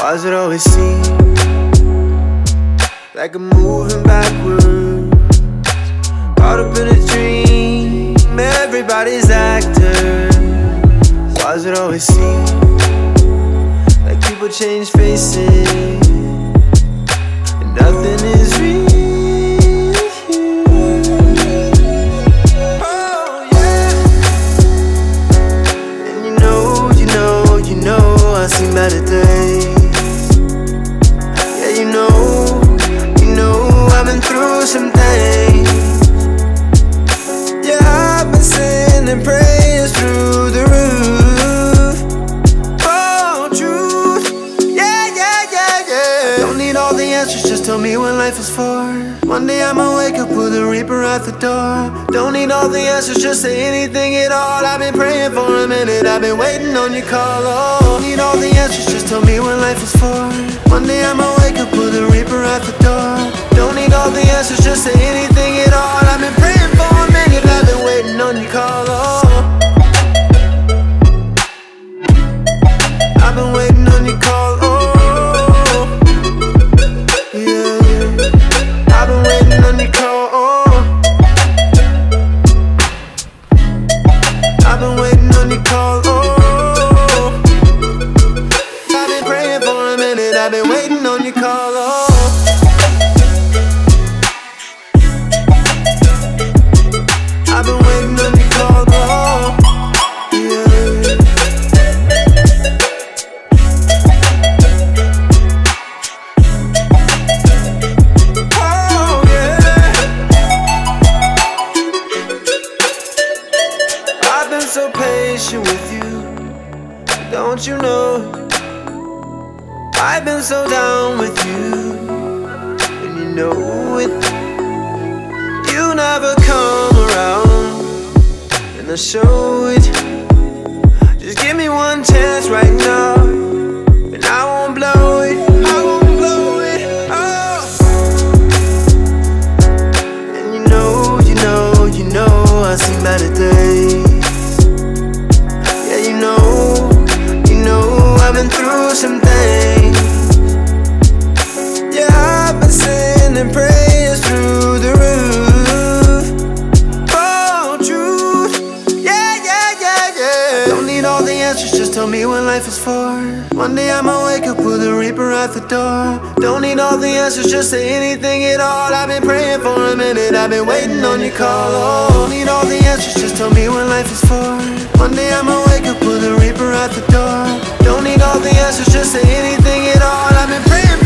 Why's it always seem like I'm moving backwards? Caught up in a dream, everybody's actors. Why's it always seem like people change faces and nothing is real? Oh yeah. And you know I've seen better days. Yeah, you know I've been through some things. Yeah, I've been sending prayers through the roof. Oh, truth. Yeah. Don't need all the answers, just tell me what life is for. One day I'ma wake up with a reaper at the door. Don't need all the answers, just say anything at all. I've been praying for a minute, I've been waiting on your call. Oh, don't need all the answers, just tell me what life is for. One day I'ma wake up with a reaper at the door. Don't need all the answers, just say anything at all. I've been praying for a minute, I've been waiting on your call. Oh, I've been waiting on your call. Oh, yeah. I've been waiting on your call. Oh, I've been waiting on your call. Oh, I've been praying for a minute, I've been waiting on your call. Oh, I've been waiting on your call. Oh, yeah. Oh, yeah. I've been so patient with you, don't you know? I've been so down with you, and you know it. You never come around, and I show it. Just give me one chance right now, and I won't blow it. I won't blow it. Oh. And you know I've seen better days. Yeah, you know I've been through some things. Yeah, I've been sending prayers through the roof. Oh, truth. Yeah. Don't need all the answers, just tell me what life is for. One day I'ma wake up with a reaper at the door. Don't need all the answers, just say anything at all. I've been praying for a minute, I've been waiting on your call. Oh, don't need all the answers, just tell me what life is for. One day I'ma wake up with a reaper at the door. Don't need all the answers, just say anything at all. I've been praying